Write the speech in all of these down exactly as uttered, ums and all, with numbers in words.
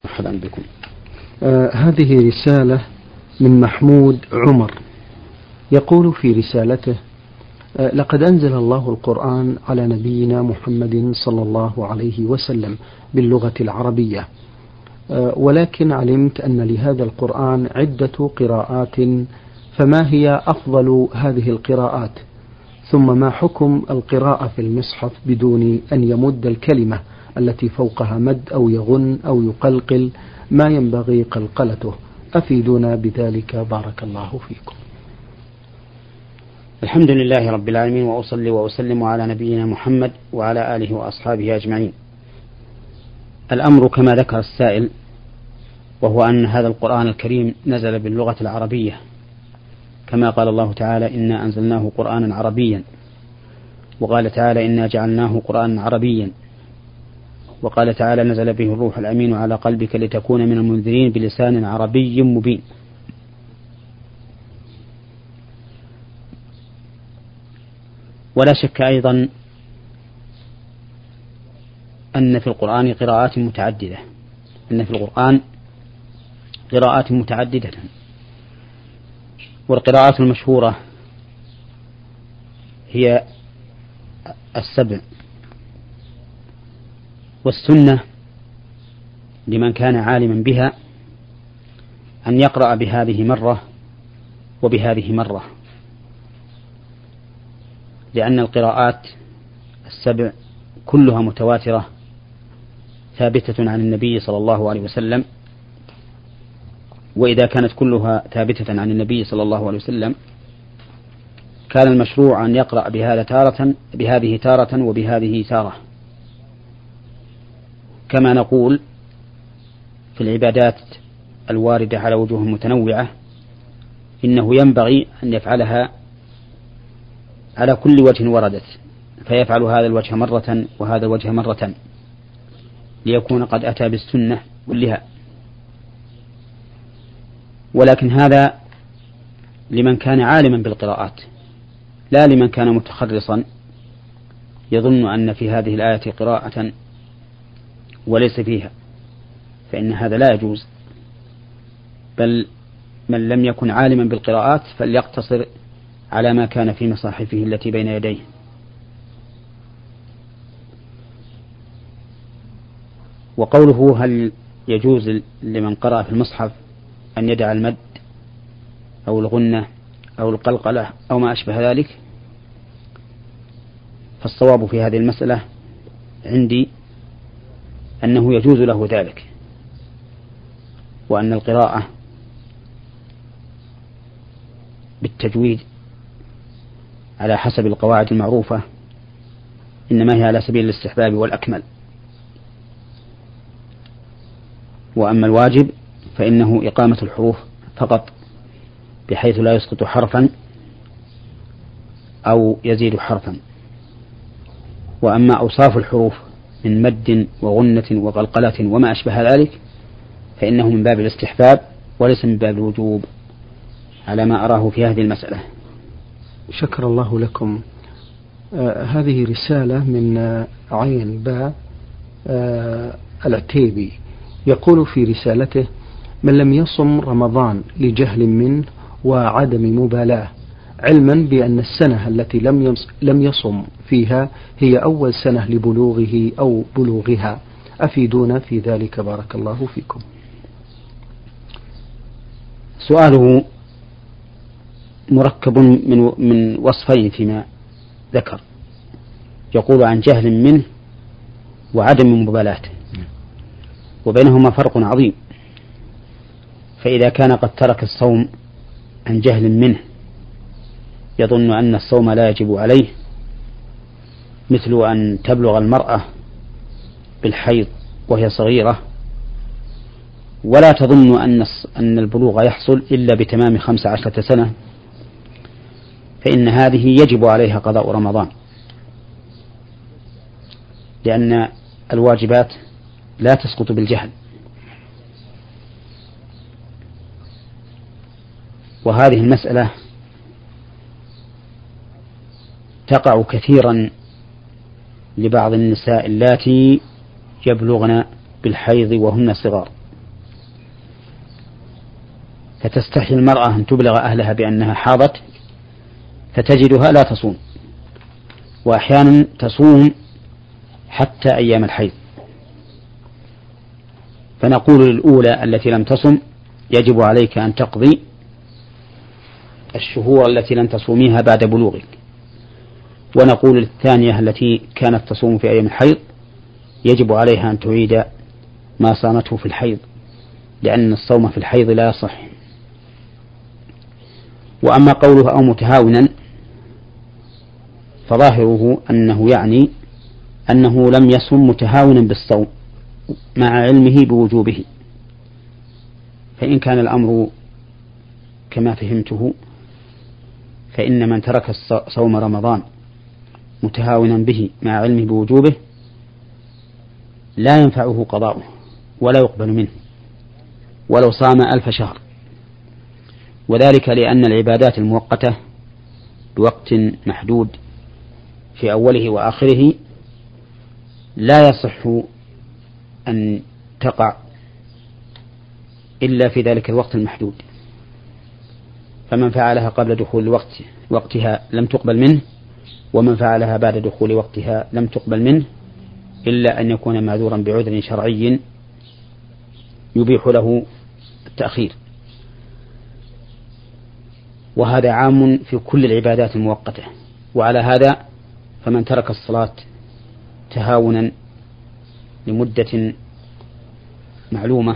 مرحبا بكم. آه هذه رسالة من محمود عمر، يقول في رسالته: آه لقد أنزل الله القرآن على نبينا محمد صلى الله عليه وسلم باللغة العربية، آه ولكن علمت أن لهذا القرآن عدة قراءات، فما هي أفضل هذه القراءات؟ ثم ما حكم القراءة في المصحف بدون أن يمد الكلمة التي فوقها مد أو يغن أو يقلقل ما ينبغي قلقلته؟ أفيدونا بذلك بارك الله فيكم. الحمد لله رب العالمين، وأصلي وأسلم على نبينا محمد وعلى آله وأصحابه أجمعين. الأمر كما ذكر السائل، وهو أن هذا القرآن الكريم نزل باللغة العربية، كما قال الله تعالى: إنا أنزلناه قرآنا عربيا، وقال تعالى: إنا جعلناه قرآنا عربيا، وقال تعالى: نزل به الروح الأمين على قلبك لتكون من المنذرين بلسان عربي مبين. ولا شك أيضا أن في القرآن قراءات متعددة أن في القرآن قراءات متعددة والقراءات المشهورة هي السبع، والسنة لمن كان عالما بها أن يقرأ بهذه مرة وبهذه مرة، لأن القراءات السبع كلها متواترة ثابتة عن النبي صلى الله عليه وسلم، وإذا كانت كلها ثابتة عن النبي صلى الله عليه وسلم كان المشروع أن يقرأ بهذا تارة بهذه تارة وبهذه تارة، كما نقول في العبادات الواردة على وجوه متنوعة إنه ينبغي أن يفعلها على كل وجه وردت، فيفعل هذا الوجه مرة وهذا الوجه مرة ليكون قد أتى بالسنة كلها. ولكن هذا لمن كان عالما بالقراءات، لا لمن كان متخرصا يظن أن في هذه الآية قراءة وليس فيها، فإن هذا لا يجوز، بل من لم يكن عالما بالقراءات فليقتصر على ما كان في مصاحفه التي بين يديه. وقوله هل يجوز لمن قرأ في المصحف أن يدع المد أو الغنة أو القلقلة أو ما أشبه ذلك، فالصواب في هذه المسألة عندي أنه يجوز له ذلك، وأن القراءة بالتجويد على حسب القواعد المعروفة إنما هي على سبيل الاستحباب والأكمل، وأما الواجب فإنه إقامة الحروف فقط بحيث لا يسقط حرفا أو يزيد حرفا. وأما أوصاف الحروف من مد وغنة وقلقلة وما أشبه ذلك فإنه من باب الاستحباب وليس من باب الوجوب على ما أراه في هذه المسألة. شكر الله لكم. آه هذه رسالة من آه عين باء آه العتيبي، يقول في رسالته: من لم يصم رمضان لجهل منه وعدم مبالاة، علما بأن السنة التي لم لم يصم فيها هي أول سنة لبلوغه أو بلوغها، أفيدونا في ذلك بارك الله فيكم. سؤاله مركب من من وصفين فيما ذكر، يقول عن جهل منه وعدم مبالاة، وبينهما فرق عظيم. فإذا كان قد ترك الصوم عن جهل منه يظن أن الصوم لا يجب عليه، مثل أن تبلغ المرأة بالحيض وهي صغيرة ولا تظن أن أن البلوغ يحصل إلا بتمام خمس عشرة سنة، فإن هذه يجب عليها قضاء رمضان، لأن الواجبات لا تسقط بالجهل. وهذه المسألة تقع كثيرا لبعض النساء اللاتي يبلغن بالحيض وهن صغار، فتستحي المرأة أن تبلغ أهلها بأنها حاضت فتجدها لا تصوم، وأحيانا تصوم حتى أيام الحيض، فنقول للأولى التي لم تصم يجب عليك أن تقضي الشهور التي لم تصوميها بعد بلوغك، ونقول للثانية التي كانت تصوم في أيام الحيض يجب عليها أن تعيد ما صامته في الحيض، لأن الصوم في الحيض لا يصح. وأما قوله أو متهاونا فظاهره أنه يعني أنه لم يصم متهاونا بالصوم مع علمه بوجوبه، فإن كان الأمر كما فهمته فإن من ترك صوم رمضان متهاونا به مع علمه بوجوبه لا ينفعه قضاؤه ولا يقبل منه ولو صام ألف شهر، وذلك لأن العبادات المؤقتة بوقت محدود في أوله وآخره لا يصح أن تقع إلا في ذلك الوقت المحدود، فمن فعلها قبل دخول الوقت وقتها لم تقبل منه، ومن فعلها بعد دخول وقتها لم تقبل منه إلا أن يكون معذورا بعذر شرعي يبيح له التأخير. وهذا عام في كل العبادات المؤقتة. وعلى هذا فمن ترك الصلاة تهاونا لمدة معلومة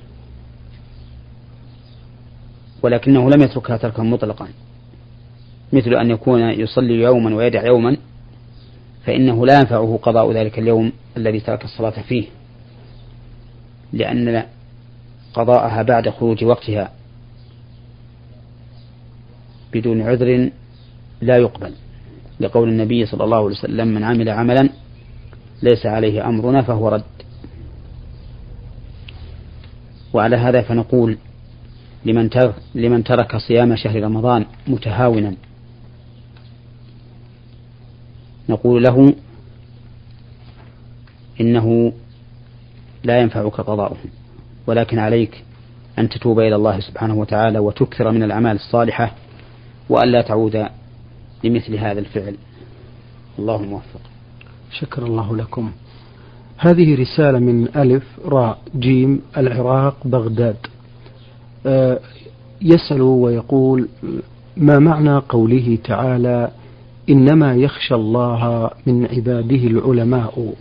ولكنه لم يتركها تركا مطلقا، مثل أن يكون يصلي يوما ويدع يوما، فإنه لا ينفعه قضاء ذلك اليوم الذي ترك الصلاة فيه، لأن قضاءها بعد خروج وقتها بدون عذر لا يقبل، لقول النبي صلى الله عليه وسلم: من عمل عملا ليس عليه أمرنا فهو رد. وعلى هذا فنقول لمن ترك, لمن ترك صيام شهر رمضان متهاونا نقول له إنه لا ينفعك قضاؤه، ولكن عليك أن تتوب إلى الله سبحانه وتعالى وتكثر من الأعمال الصالحة وأن لا تعود لمثل هذا الفعل. الله الموفق. شكر الله لكم. هذه رسالة من ألف راء جيم العراق بغداد، أه يسأل ويقول: ما معنى قوله تعالى: إنما يخشى الله من عباده العلماء؟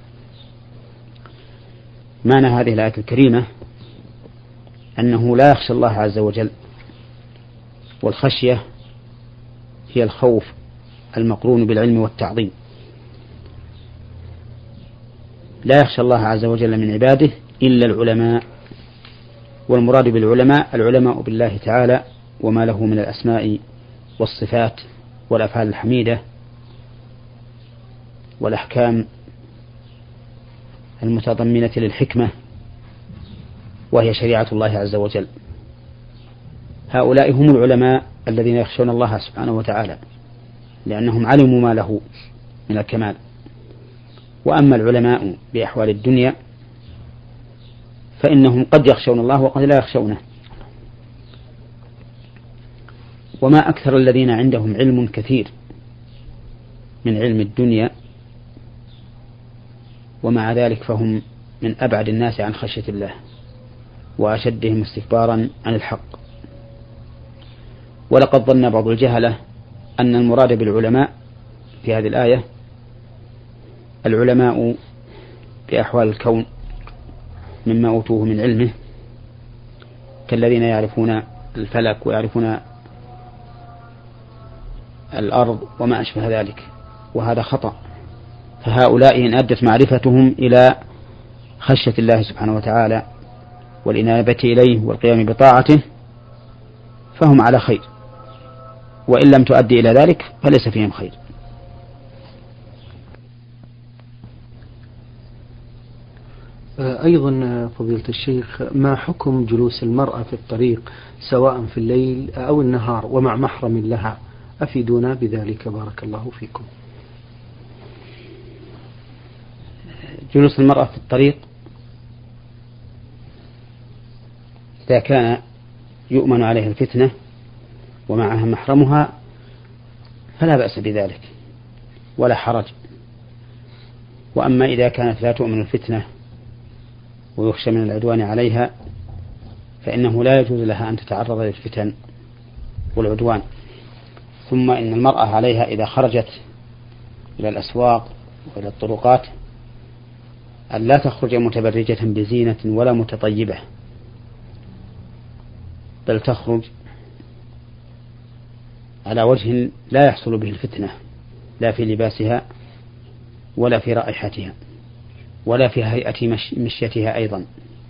معنى هذه الآية الكريمة أنه لا يخشى الله عز وجل، والخشية هي الخوف المقرون بالعلم والتعظيم. لا يخشى الله عز وجل من عباده إلا العلماء، والمراد بالعلماء العلماء بالله تعالى وما له من الأسماء والصفات والأفعال الحميدة والأحكام المتضمنة للحكمة وهي شريعة الله عز وجل. هؤلاء هم العلماء الذين يخشون الله سبحانه وتعالى لأنهم علموا ما له من الكمال. وأما العلماء بأحوال الدنيا فإنهم قد يخشون الله وقد لا يخشونه، وما أكثر الذين عندهم علم كثير من علم الدنيا، ومع ذلك فهم من أبعد الناس عن خشية الله وأشدهم استكبارا عن الحق. ولقد ظن بعض الجهلة أن المراد بالعلماء في هذه الآية العلماء بأحوال الكون مما أوتوه من علمه، كالذين يعرفون الفلك ويعرفون الأرض وما أشبه ذلك، وهذا خطأ. فهؤلاء إن أدت معرفتهم إلى خشية الله سبحانه وتعالى والإنابة إليه والقيام بطاعته فهم على خير، وإن لم تؤدي إلى ذلك فليس فيهم خير. أيضا فضيلة الشيخ، ما حكم جلوس المرأة في الطريق سواء في الليل أو النهار ومع محرم لها؟ أفيدونا بذلك بارك الله فيكم. جلوس المرأة في الطريق إذا كان يؤمن عليه الفتنة ومعها محرمها فلا بأس بذلك ولا حرج. وأما إذا كانت لا تؤمن الفتنة ويخشى من العدوان عليها فإنه لا يجوز لها أن تتعرض للفتن والعدوان. ثم إن المرأة عليها إذا خرجت إلى الأسواق وإلى الطرقات أن لا تخرج متبرجة بزينة ولا متطيبة، بل تخرج على وجه لا يحصل به الفتنة، لا في لباسها ولا في رائحتها ولا في هيئة مشيتها أيضا،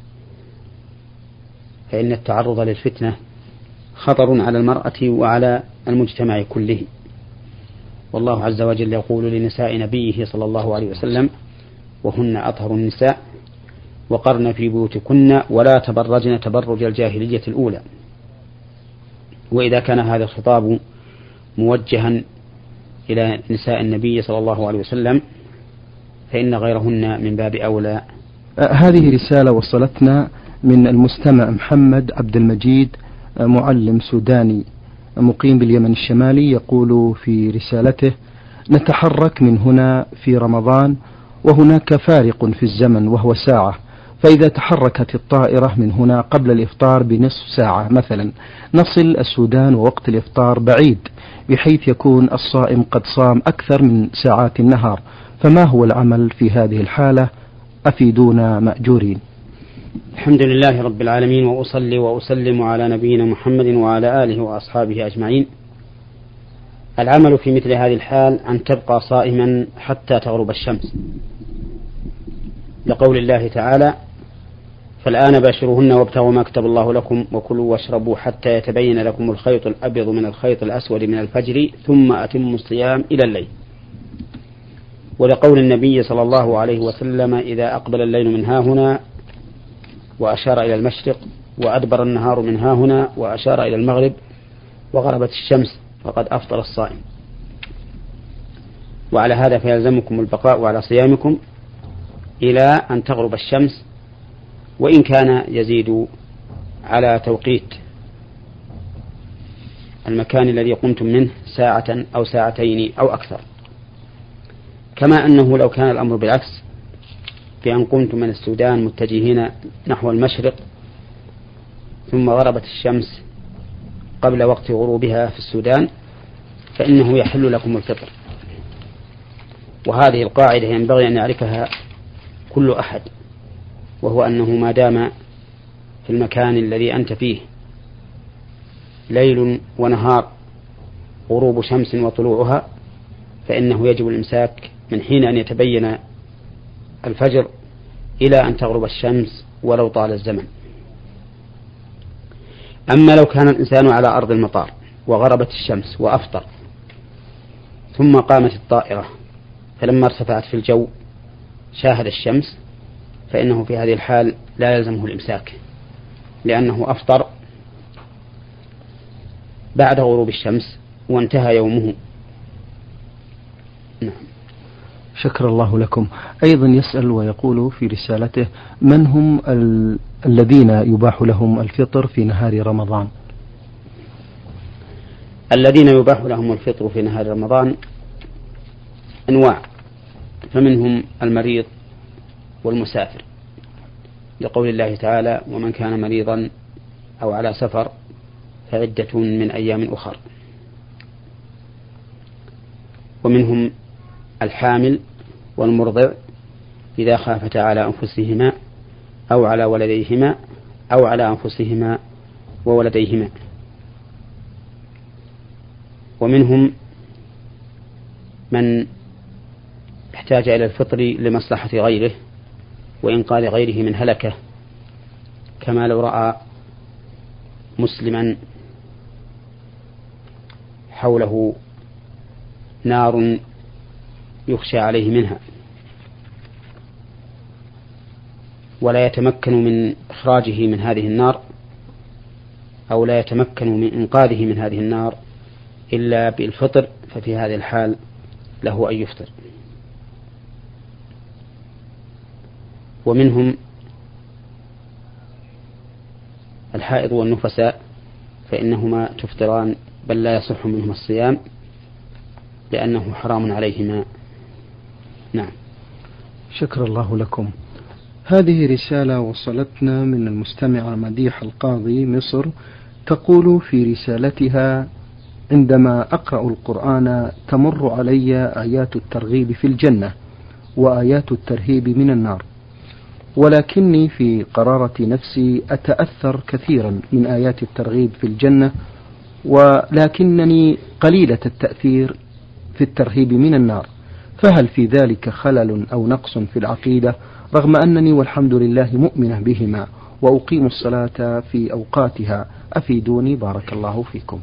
فإن التعرض للفتنة خطر على المرأة وعلى المجتمع كله. والله عز وجل يقول لنساء نبيه صلى الله عليه وسلم: وهن أطهر النساء وقرن في بيوتكن ولا تبرجن تبرج الجاهلية الأولى. وإذا كان هذا الخطاب موجها إلى نساء النبي صلى الله عليه وسلم فإن غيرهن من باب أولى. هذه رسالة وصلتنا من المستمع محمد عبد المجيد، معلم سوداني مقيم باليمن الشمالي، يقول في رسالته: نتحرك من هنا في رمضان وهناك فارق في الزمن وهو ساعة، فإذا تحركت الطائرة من هنا قبل الإفطار بنصف ساعة مثلا نصل السودان ووقت الإفطار بعيد بحيث يكون الصائم قد صام أكثر من ساعات النهار، فما هو العمل في هذه الحالة؟ أفيدونا مأجورين. الحمد لله رب العالمين، وأصلي وأسلم على نبينا محمد وعلى آله وأصحابه أجمعين. العمل في مثل هذه الحال أن تبقى صائما حتى تغرب الشمس، لقول الله تعالى: فالآن باشروهن وابتغوا ما كتب الله لكم وكلوا واشربوا حتى يتبين لكم الخيط الأبيض من الخيط الأسود من الفجر ثم أتموا الصيام إلى الليل. ولقول النبي صلى الله عليه وسلم: إذا أقبل الليل من هاهنا وأشار إلى المشرق وأدبر النهار من هاهنا وأشار إلى المغرب وغربت الشمس فقد أفطر الصائم. وعلى هذا فيلزمكم البقاء على صيامكم إلى أن تغرب الشمس، وإن كان يزيد على توقيت المكان الذي قمتم منه ساعة أو ساعتين أو أكثر. كما أنه لو كان الأمر بالعكس، بأن قمتم من السودان متجهين نحو المشرق ثم غربت الشمس قبل وقت غروبها في السودان، فإنه يحل لكم الفطر. وهذه القاعدة ينبغي أن يعرفها كل أحد، وهو أنه ما دام في المكان الذي أنت فيه ليل ونهار غروب شمس وطلوعها فإنه يجب الإمساك من حين أن يتبين الفجر إلى أن تغرب الشمس ولو طال الزمن. أما لو كان الإنسان على أرض المطار وغربت الشمس وأفطر ثم قامت الطائرة فلما ارتفعت في الجو شاهد الشمس، فإنه في هذه الحال لا يلزمه الإمساك، لأنه أفطر بعد غروب الشمس وانتهى يومه. نعم. شكر الله لكم. أيضا يسأل ويقول في رسالته: من هم ال... الذين يباح لهم الفطر في نهار رمضان؟ الذين يباح لهم الفطر في نهار رمضان أنواع، فمنهم المريض والمسافر، لقول الله تعالى: ومن كان مريضا أو على سفر فعدة من أيام أخر. ومنهم الحامل والمرضع إذا خافتا على أنفسهما أو على ولديهما أو على أنفسهما وولديهما. ومنهم من احتاج إلى الفطر لمصلحة غيره وإنقاذ غيره من هلكة، كما لو رأى مسلما حوله نار يخشى عليه منها ولا يتمكن من إخراجه من هذه النار أو لا يتمكن من إنقاذه من هذه النار إلا بالفطر، ففي هذه الحال له أن يفطر. ومنهم الحائض والنفساء فإنهما تفطران، بل لا يصح منهما الصيام لأنه حرام عليهما. نعم. شكر الله لكم. هذه رسالة وصلتنا من المستمعة مديحة القاضي مصر، تقول في رسالتها: عندما أقرأ القرآن تمر علي آيات الترغيب في الجنة وآيات الترهيب من النار، ولكني في قرارة نفسي أتأثر كثيرا من آيات الترغيب في الجنة، ولكنني قليلة التأثير في الترهيب من النار، فهل في ذلك خلل أو نقص في العقيدة، رغم أنني والحمد لله مؤمنة بهما وأقيم الصلاة في أوقاتها؟ أفيدوني بارك الله فيكم.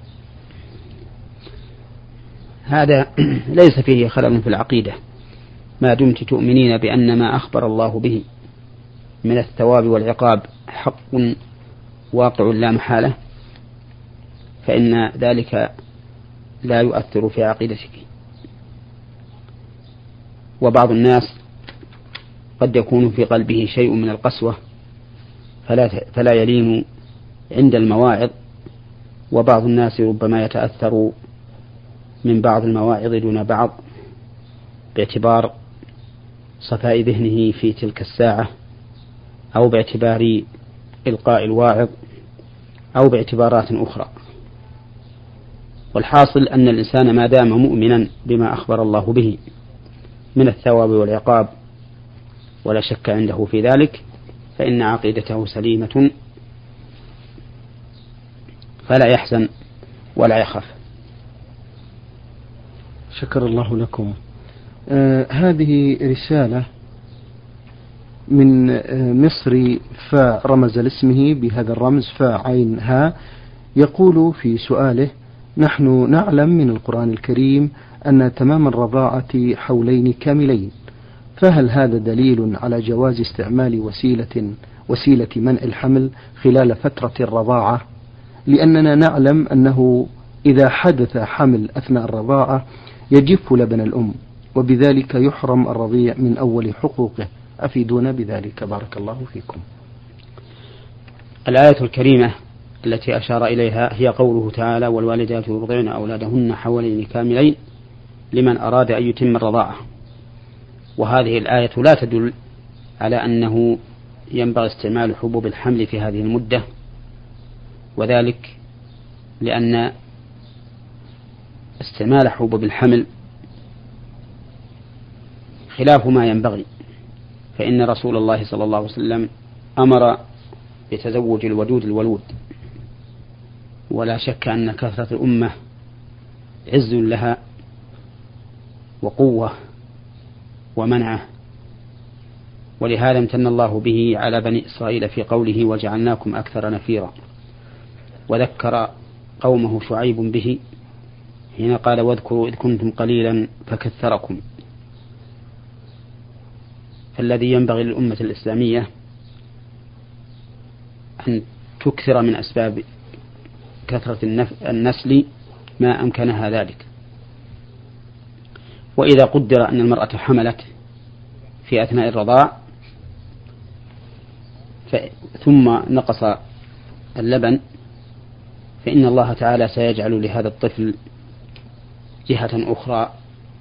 هذا ليس فيه خلل في العقيدة ما دمت تؤمنين بأن ما أخبر الله به من الثواب والعقاب حق واقع لا محالة، فإن ذلك لا يؤثر في عقيدتك. وبعض الناس قد يكون في قلبه شيء من القسوة فلا فلا يلين عند المواعظ، وبعض الناس ربما يتأثر من بعض المواعظ دون بعض باعتبار صفاء ذهنه في تلك الساعة، أو باعتبار إلقاء الواعظ، أو باعتبارات أخرى. والحاصل أن الإنسان ما دام مؤمنا بما أخبر الله به من الثواب والعقاب ولا شك عنده في ذلك، فإن عقيدته سليمة، فلا يحزن ولا يخاف. شكر الله لكم. آه هذه رسالة من آه مصري فاء رمز لاسمه بهذا الرمز فاء عين ها، يقول في سؤاله: نحن نعلم من القرآن الكريم أن تمام الرضاعة حولين كاملين، فهل هذا دليل على جواز استعمال وسيلة وسيلة منع الحمل خلال فترة الرضاعة؟ لأننا نعلم أنه إذا حدث حمل أثناء الرضاعة يجف لبن الأم، وبذلك يحرم الرضيع من أول حقوقه. أفيدونا بذلك بارك الله فيكم. الآية الكريمة التي أشار إليها هي قوله تعالى: والوالدات يرضعن أولادهن حولين كاملين لمن أراد أن يتم الرضاعة. وهذه الآية لا تدل على أنه ينبغي استعمال حبوب الحمل في هذه المدة، وذلك لأن استعمال حبوب الحمل خلاف ما ينبغي، فإن رسول الله صلى الله عليه وسلم أمر بتزوج الودود الولود، ولا شك أن كثرة الأمة عز لها وقوة ومنعه، ولهذا امتن الله به على بني إسرائيل في قوله: وجعلناكم أكثر نفيرا. وذكر قومه شعيب به حين قال: واذكروا إذ كنتم قليلا فكثركم. فالذي ينبغي للأمة الإسلامية أن تكثر من أسباب كثرة النسل ما أمكنها ذلك. وإذا قدر أن المرأة حملت في أثناء الرضاع ثم نقص اللبن، فإن الله تعالى سيجعل لهذا الطفل جهة أخرى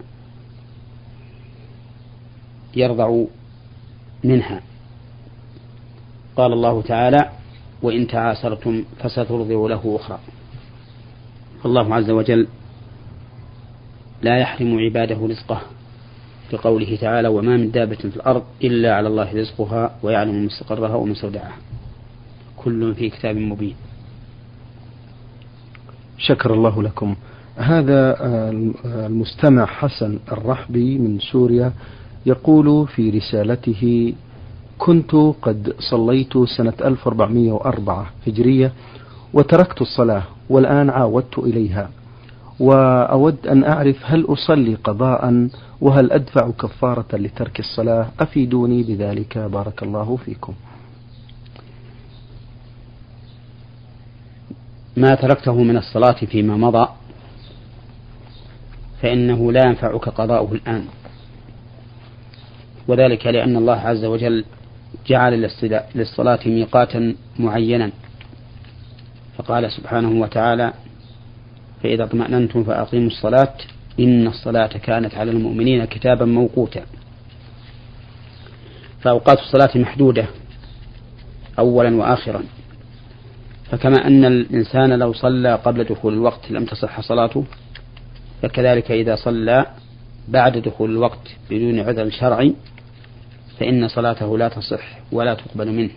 يرضع منها. قال الله تعالى: وإن تعاسرتم فسترضع له أخرى. فالله عز وجل لا يحرم عباده رزقه، بقوله تعالى: وما من دابة في الأرض إلا على الله رزقها ويعلم مستقرها ومستودعها كل في كتاب مبين. شكر الله لكم. هذا المستمع حسن الرحبي من سوريا يقول في رسالته: كنت قد صليت سنة ألف وأربعمائة وأربعة هجرية وتركت الصلاة، والآن عاودت إليها، وأود أن أعرف هل أصلي قضاء وهل أدفع كفارة لترك الصلاة؟ أفيدوني بذلك بارك الله فيكم. ما تركته من الصلاة فيما مضى فإنه لا ينفعك قضاؤه الآن، وذلك لأن الله عز وجل جعل للصلاة ميقاتا معينا، فقال سبحانه وتعالى: فإذا اطمأننتم فأقيموا الصلاة إن الصلاة كانت على المؤمنين كتابا موقوتا. فأوقات الصلاة محدودة أولا وآخرا، فكما أن الإنسان لو صلى قبل دخول الوقت لم تصح صلاته، فكذلك إذا صلى بعد دخول الوقت بدون عذر شرعي فإن صلاته لا تصح ولا تقبل منه.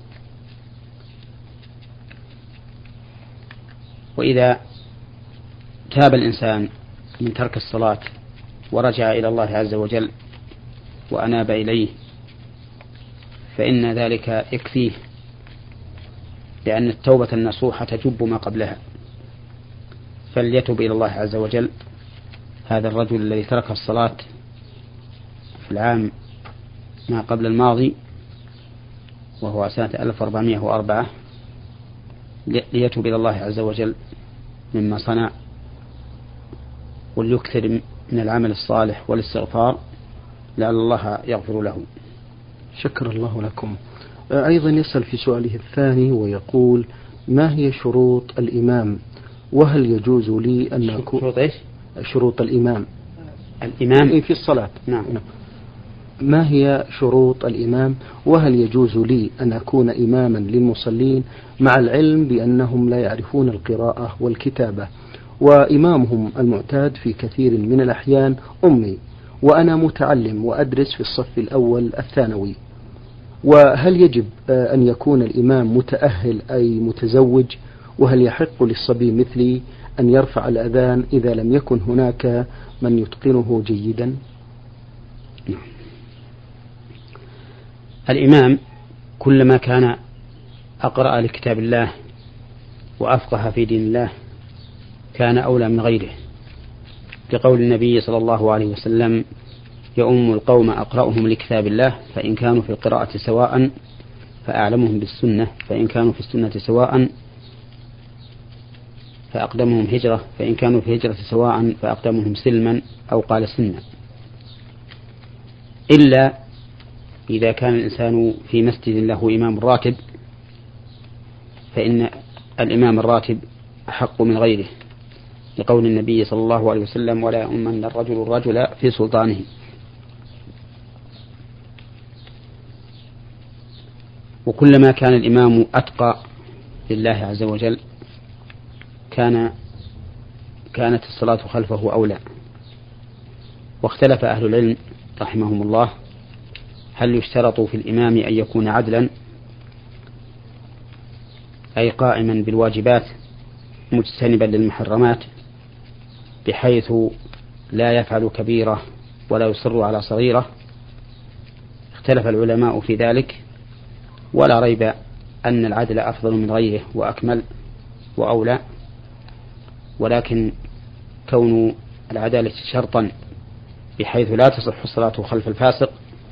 وإذا تاب الإنسان من ترك الصلاة ورجع إلى الله عز وجل وأناب إليه فإن ذلك يكفيه، لأن التوبة النصوحة تجب ما قبلها. فليتب إلى الله عز وجل هذا الرجل الذي ترك الصلاة في العام ما قبل الماضي وهو سنة ألف وأربعمائة وأربعة، ليتب إلى الله عز وجل مما صنع، وليكثر من العمل الصالح والاستغفار لعل الله يغفر له. شكر الله لكم. أيضا يسأل في سؤاله الثاني ويقول: ما هي شروط الإمام، وهل يجوز لي أن أكون شروط إيش؟ شروط الإمام الإمام في الصلاة. نعم. ما هي شروط الإمام، وهل يجوز لي أن أكون إماما للمصلين مع العلم بأنهم لا يعرفون القراءة والكتابة، وإمامهم المعتاد في كثير من الأحيان أمي، وأنا متعلم وأدرس في الصف الأول الثانوي، وهل يجب أن يكون الإمام متأهل أي متزوج، وهل يحق للصبي مثلي أن يرفع الأذان إذا لم يكن هناك من يتقنه جيدا؟ الإمام كلما كان أقرأ لكتاب الله وأفقه في دين الله كان أولى من غيره، لقول النبي صلى الله عليه وسلم: يؤم القوم أقرأهم لكتاب الله، فإن كانوا في القراءة سواء فأعلمهم بالسنة، فإن كانوا في السنة سواء فأقدمهم هجرة، فإن كانوا في هجرة سواء فأقدمهم سلما، أو قال سنا. إلا إذا كان الإنسان في مسجد له إمام راتب فإن الإمام الراتب أحق من غيره، لقول النبي صلى الله عليه وسلم: ولا يؤمن الرجل الرجل في سلطانه. وكلما كان الإمام أتقى لله عز وجل كان كانت الصلاة خلفه أولى. واختلف أهل العلم رحمهم الله هل يشترط في الإمام أن يكون عدلا أي قائما بالواجبات مجتنبا للمحرمات بحيث لا يفعل كبيرة ولا يصر على صغيرة. اختلف العلماء في ذلك، ولا ريب أن العدل أفضل من غيره وأكمل وأولى، ولكن كون العدالة شرطا بحيث لا تصح الصلاة خلف الفاسق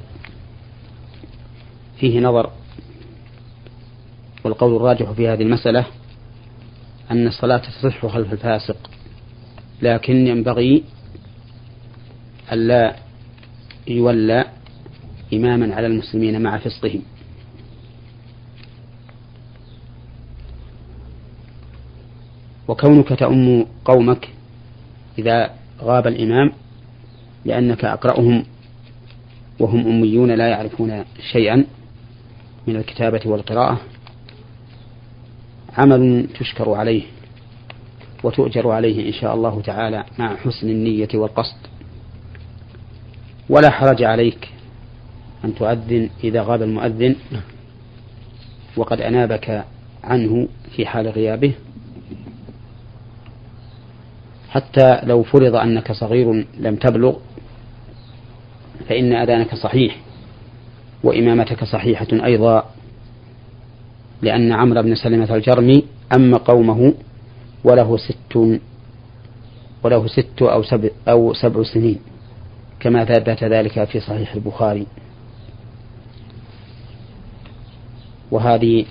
فيه نظر. والقول الراجح في هذه المسألة أن الصلاة تصح خلف الفاسق، لكن ينبغي ألا يولى إماما على المسلمين مع فسقهم. وكونك تؤم قومك إذا غاب الإمام لأنك أقرأهم وهم أميون لا يعرفون شيئا من الكتابة والقراءة عمل تشكر عليه وتؤجر عليه إن شاء الله تعالى مع حسن النية والقصد. ولا حرج عليك أن تؤذن إذا غاب المؤذن وقد أنابك عنه في حال غيابه، حتى لو فرض أنك صغير لم تبلغ فإن أذانك صحيح وإمامتك صحيحة أيضا، لأن عمرو بن سلمة الجرمي أما قومه وله ست وله ست أو سبع أو سبع سنين كما ثبت ذلك في صحيح البخاري. وهذه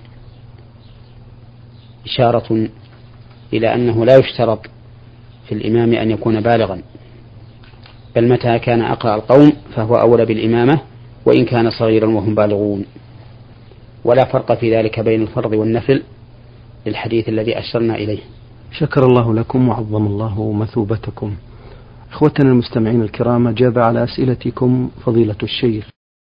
إشارة إلى أنه لا يشترط في الإمام أن يكون بالغا، بل متى كان أقرأ القوم فهو أولى بالإمامة وإن كان صغيرا وهم بالغون. ولا فرق في ذلك بين الفرض والنفل، للحديث الذي أشرنا إليه. شكر الله لكم وعظم الله مثوبتكم. إخوتنا المستمعين الكرام، أجاب على أسئلتكم فضيلة الشيخ